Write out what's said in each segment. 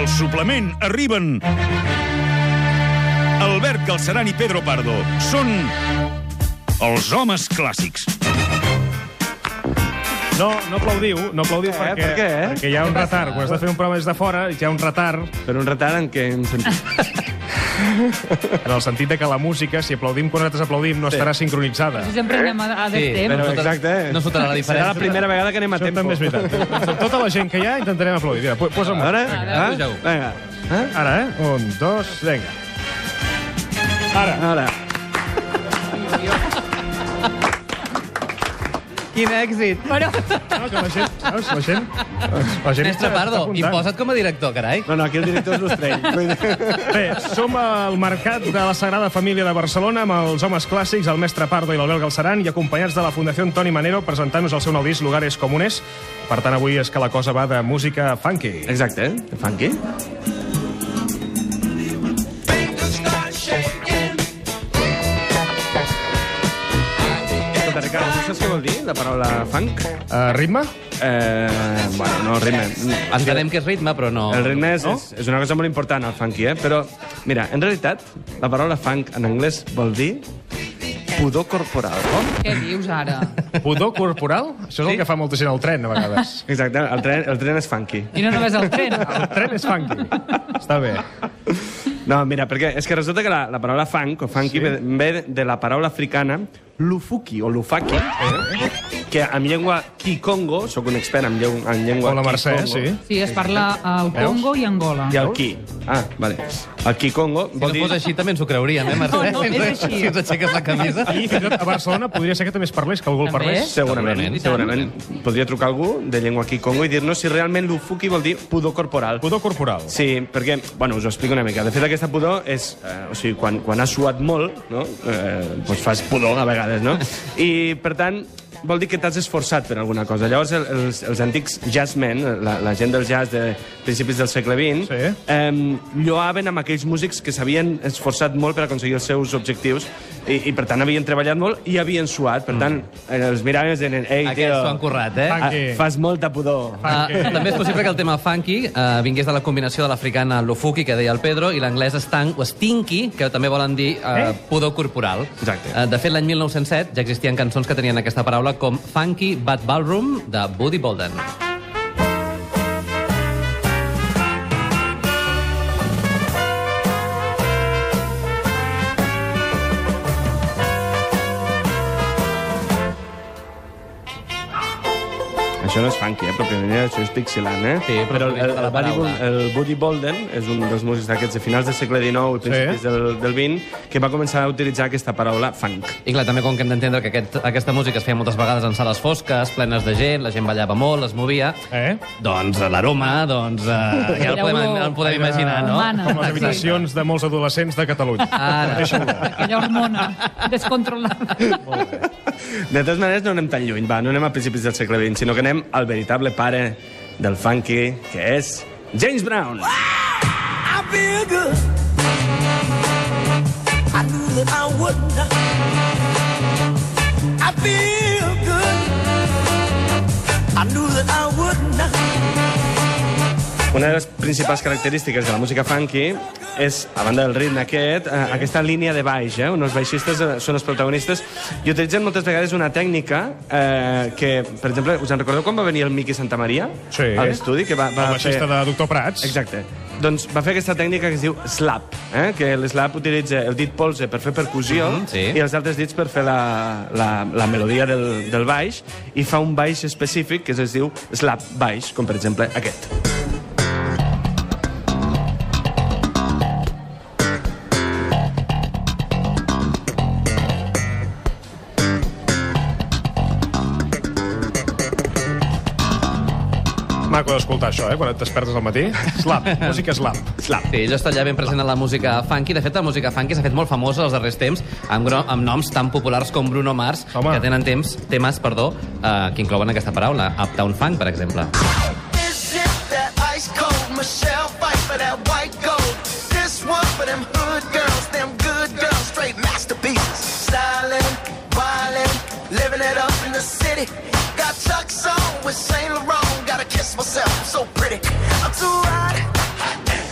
Al suplement arriben Albert Galceran i Pedro Pardo. Són els homes clàssics. No aplaudiu perquè, Per què? perquè hi ha un retard. Quan has de fer un programa des de fora, hi ha un retard. Però un retard en què? En sentit... En el sentit de que la música, si aplaudim quan nosaltres aplaudim, no estarà sincronitzada. Sempre anem a destemps. Però exacte. No s'otarà la diferència. Serà la primera vegada que anem a Això tempo. també és veritat. Tota la gent que hi ha intentarem aplaudir. Mira, posa'm. Ara? Pugeu. Vinga. Ara, 1, 2, vinga. Ara. Quin èxit! Però... No, que la gent... Veus, la gent Mestre Pardo, apuntant. imposa't com a director, carai. No, aquí el director és l'Ostrell. Bé, som al Mercat de la Sagrada Família de Barcelona amb els homes clàssics, el mestre Pardo i l'Albert Galceran, i acompanyats de la Fundació Toni Manero presentant-nos el seu nou disc Lugares Comunes. Per tant, avui és que la cosa va de música funky. Exacte, funky. Escolta, Ricardo, tu saps què vol dir, la paraula funk? Ritme? Bueno, no, ritme. Entenem que és ritme, però no... El ritme és una cosa molt important, el funky, Però, mira, en realitat, la paraula funk en anglès vol dir pudor corporal. Què dius ara? Pudor corporal? Això és el que fa molta gent al tren, a vegades. Exacte, el tren és funky. I no només el tren. El tren és funky. Està bé. No, mira, perquè és que resulta que la paraula funk o funky ve de la paraula africana lufuki o lufaki, que en llengua kikongo, sóc un expert en llengua O la Mercè, kikongo. sí. Sí, es parla al Congo i Angola. I el ki. Vale. El kikongo Si vol no dir... fos així, també ens ho creuríem, Mercè? No, és així. Si ens aixeques la camisa. I fins i tot a Barcelona podria ser que també es parlés, que algú el També. parlés. Segurament. Podria trucar algú de llengua kikongo i dir-nos si realment lufuki vol dir pudor corporal. Pudor corporal. Sí, perquè, bueno, us ho explico una mica. De fet, aquesta pudor és... o sigui, quan has suat molt, no? Doncs fas pudor a vegades, no? I, per tant, vol dir que t'has esforçat per alguna cosa. Llavors, els antics jazzmen, la gent del jazz de principis del segle XX, lloaven amb aquells músics que s'havien esforçat molt per aconseguir els seus objectius i per tant, havien treballat molt i havien suat. Per tant, els miraven i deien, ei, Aquests s'ho han tio, currat, Funky. fas molta pudor. També és possible que el tema funky vingués de la combinació de l'africana lufuki, que deia el Pedro, i l'anglès stank o stinky, que també volen dir pudor corporal. Exacte. De fet, l'any 1907 ja existien cançons que tenien aquesta paraula com Funky Bad Ballroom, de Buddy Bolden. Això no és funky, pròpiament, això és Dixieland, Sí, però de la paraula. el Buddy Bolden és un dels músics d'aquests de finals del segle XIX i principis del XX que va començar a utilitzar aquesta paraula funk. I clar, també com que hem d'entendre que aquesta música es feia moltes vegades en sales fosques, plenes de gent ballava molt, es movia, doncs l'aroma, ja el podem imaginar, no? Humana. Com les habitacions de molts adolescents de Catalunya. Ara. Aquella hormona descontrolada. De totes maneres, no anem tan lluny, no anem a principis del segle XX, sinó que anem al veritable pare del funky, que és James Brown. I feel good. I knew that I would not. I feel good. I knew that I would not. Una de les principals característiques de la música funky és, a banda del ritme aquesta línia de baix, on els baixistes són els protagonistes i utilitzen moltes vegades una tècnica que, per exemple, us en recordeu quan va venir el Miqui Santamaria a l'estudi? El baixista de Doctor Prats. Exacte. Doncs va fer aquesta tècnica que es diu slap, que l'slap utilitza el dit polze per fer percussió i els altres dits per fer la melodia del baix i fa un baix específic que es diu slap baix, com per exemple aquest. Maco d'escoltar això, quan et despertes al matí. Slap, música slap. Slap. Sí, allò està allà ben present en la música funky. De fet, la música funky s'ha fet molt famosa els darrers temps amb noms tan populars com Bruno Mars, que tenen temes que inclouen aquesta paraula. Uptown Funk, per exemple. Is it that ice cold Michelle fight for that white gold? This one for them hood girls, them good girls, straight masterpieces. Stylin', wildin', living it up in the city. Got Chuck's on with Saint Laurent, gotta kiss myself, I'm so pretty. I'm too hot.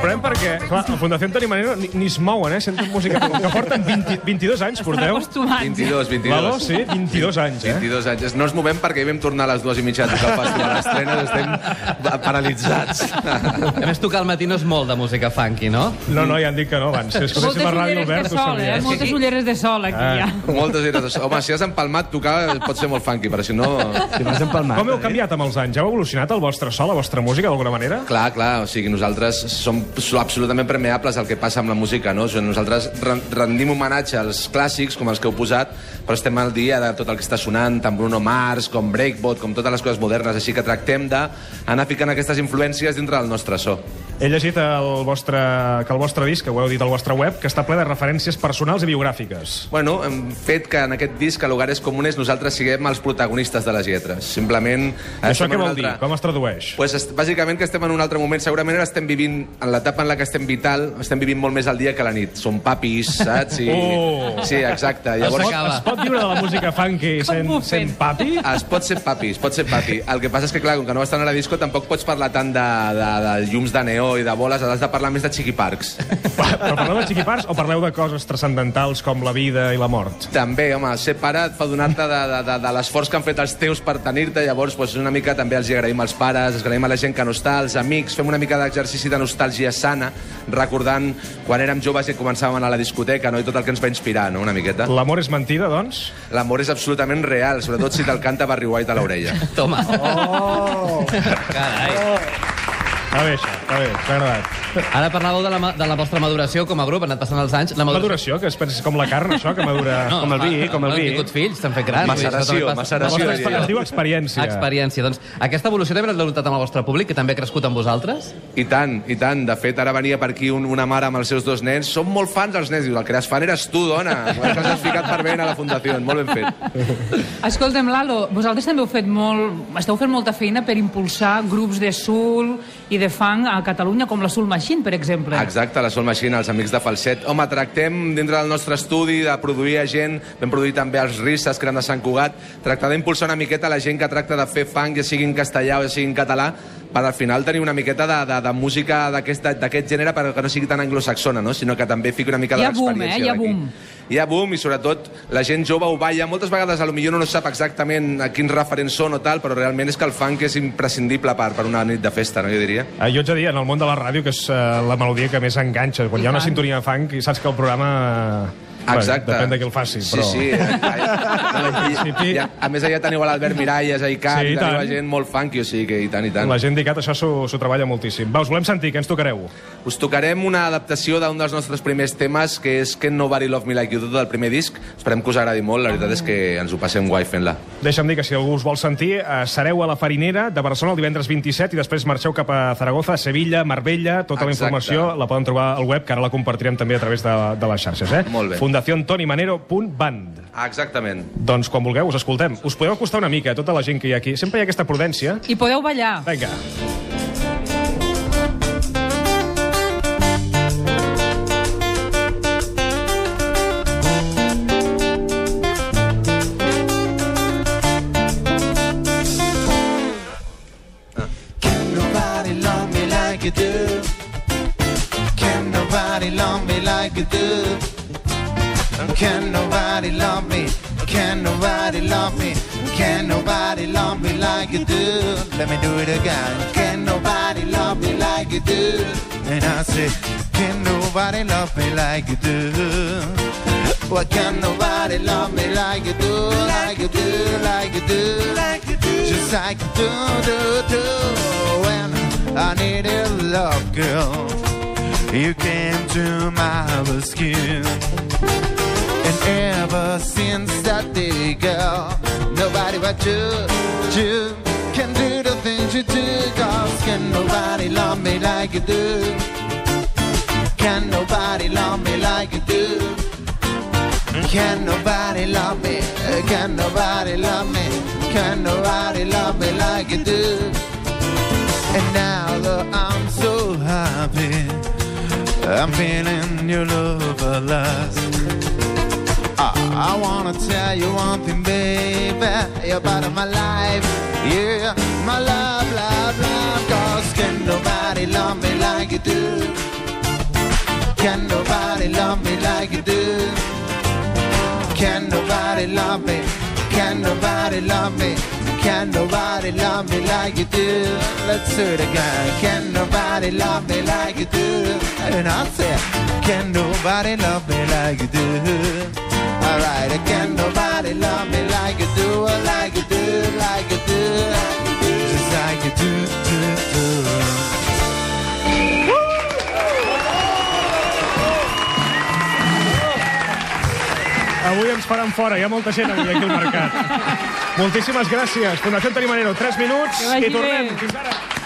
sorprèn perquè, clar, la Fundació Toni Manero ni es mouen, senten música que porten 22 anys, porteu? 22. Lalo, sí, 22 anys, 22 anys. No ens movem perquè hi vam tornar a les 2:30 a tocar el festival d'estrenes, estem paralitzats. A més, tocar al matí no és molt de música funky, no? No, ja han dit que no, abans. Si escoltéssim a Ràdio Albert, ho sabries. Moltes ulleres de sol, aquí, ja. Moltes ulleres de sol. Home, si has empalmat, tocar pot ser molt funky, però si no... Si vas empalmat. Com heu canviat amb els anys? Heu evolucionat el vostre so, la vostra música, d'alguna manera? Clar, o sigui, nosaltres som absolutament permeables al que passa amb la música, no? O sigui, nosaltres rendim homenatge als clàssics, com els que heu posat, però estem al dia de tot el que està sonant, tant Bruno Mars, com Breakbot, com totes les coses modernes, així que tractem d'anar ficant aquestes influències dintre del nostre so. He llegit que el vostre disc, que ho heu dit al vostre web, que està ple de referències personals i biogràfiques. Bueno, hem fet que en aquest disc, a Lugares Comunes, nosaltres siguem els protagonistes de les lletres. Simplement... Això què vol dir? Com es tradueix? Pues, bàsicament que estem en un altre moment. Segurament ara estem vivint, en l'etapa en la que estem vital, estem vivint molt més el dia que la nit. Som papis, saps? Sí, exacte. Llavors, es pot viure de la música funky sent papi? Es pot ser papi. El que passa és que, clar, com que no estan a la disco, tampoc pots parlar tant de llums de neó i de boles, has de parlar més de xiquiparcs. Però parleu de xiquiparcs o parleu de coses transcendentals com la vida i la mort? També, home, ser pare et fa donar-te de l'esforç que han fet els teus per tenir-te, llavors pues, una mica també els agraïm als pares, els agraïm a la gent que no està, als amics, fem una mica d'exercici de nostàlgia sana, recordant quan érem joves i començàvem a anar a la discoteca, no? I tot el que ens va inspirar, no? Una miqueta. L'amor és mentida, doncs? L'amor és absolutament real, sobretot si te'l canta Barry White a l'orella. Toma. Oh! Carai. Està bé, això, està bé, m'ha agradat. Ara parlàveu de la vostra maduració com a grup, han anat passant els anys. Maduració, que és com la carn, això, que madura... No, com el vi. Han tingut fills, s'han fet grans. Maceració. Es diu experiència. Experiència. Doncs aquesta evolució també l'heu notat amb el vostre públic, que també ha crescut amb vosaltres? I tant. De fet, ara venia per aquí una mare amb els seus 2 nens. Som molt fans dels nens. Diu, el que eres fan eres tu, dona. Has ficat per ben a la Fundació. Molt ben fet. Escolta'm, Lalo, vosaltres també esteu fent molta feina per impulsar grups de soul i de funk a Catalunya, com la Soul Machine, per exemple. Exacte, la Soul Machine, els amics de Falset. Home, tractem dintre del nostre estudi de produir a gent, vam produir també els Risses, que eren de Sant Cugat, tractar d'impulsar una miqueta la gent que tracta de fer funk, ja sigui en castellà o ja sigui en català, per al final tenir una miqueta de música d'aquest gènere, però que no sigui tan anglosaxona, no? Sinó que també fiqui una mica de l'experiència d'aquí. Hi ha boom, i sobretot la gent jove ho balla. Moltes vegades potser no sap exactament a quins referents són o tal, però realment és que el funk és imprescindible per una nit de festa, no? Jo diria. Jo ets a dir, en el món de la ràdio, que és la melodia que més enganxa. Quan hi ha una sintonia de funk i saps que el programa... Exacte. Depèn de qui el faci, però... Sí. A més, allà teniu l'Albert Miralles, Icat, teniu la gent molt funky, o sigui que i tant. La gent d'Icat això s'ho treballa moltíssim. Va, us volem sentir, què ens tocareu? Us tocarem una adaptació d'un dels nostres primers temes, que és Can Nobody Love Me Like You Do, del primer disc. Esperem que us agradi molt, la veritat és que ens ho passem guai fent-la. Deixa'm dir que si algú us vol sentir, sereu a la Farinera de Barcelona el divendres 27 i després marxeu cap a Zaragoza, Sevilla, Marbella. Tota la informació la poden trobar al web, que ara la compartirem també a través de les xarxes. Molt bé. fundaciontonimanero.band. Exactament. Doncs quan vulgueu, us escoltem. Us podeu acostar una mica, tota la gent que hi ha aquí. Sempre hi ha aquesta prudència. I podeu ballar. Vinga. Can nobody love me like you do? Can nobody love me like you do? Can nobody love me? Can nobody love me? Can nobody love me like you do? Let me do it again. Can nobody love me like you do? And I say, can nobody love me like you do? Well, can nobody love me like you do? Like you do, like you do, like you do, just like you do. When I needed love, girl, you came to my rescue. And ever since that day, girl, nobody but you can do the things you do. 'Cause can nobody love me like you do? Can nobody love me like you do? Can nobody love me? Can nobody love me? Can nobody love me like you do? And now that I'm so happy, I'm feeling your love at last. I wanna tell you one thing, baby, you're part of my life, yeah, my love, love, love. 'Cause can nobody love me like you do? Can nobody love me like you do? Can nobody love me? Can nobody love me? Can nobody love me like you do? Let's do it again. Can nobody love me like you do? And I said, can nobody love me like you do? Alright, can nobody love me like you do? Like you do, like you do, like you do, just like you do, do. Avui ens faran fora, hi ha molta gent avui aquí al mercat. Moltíssimes gràcies. Fundació Toni Manero, 3 minuts i tornem. Fins ara.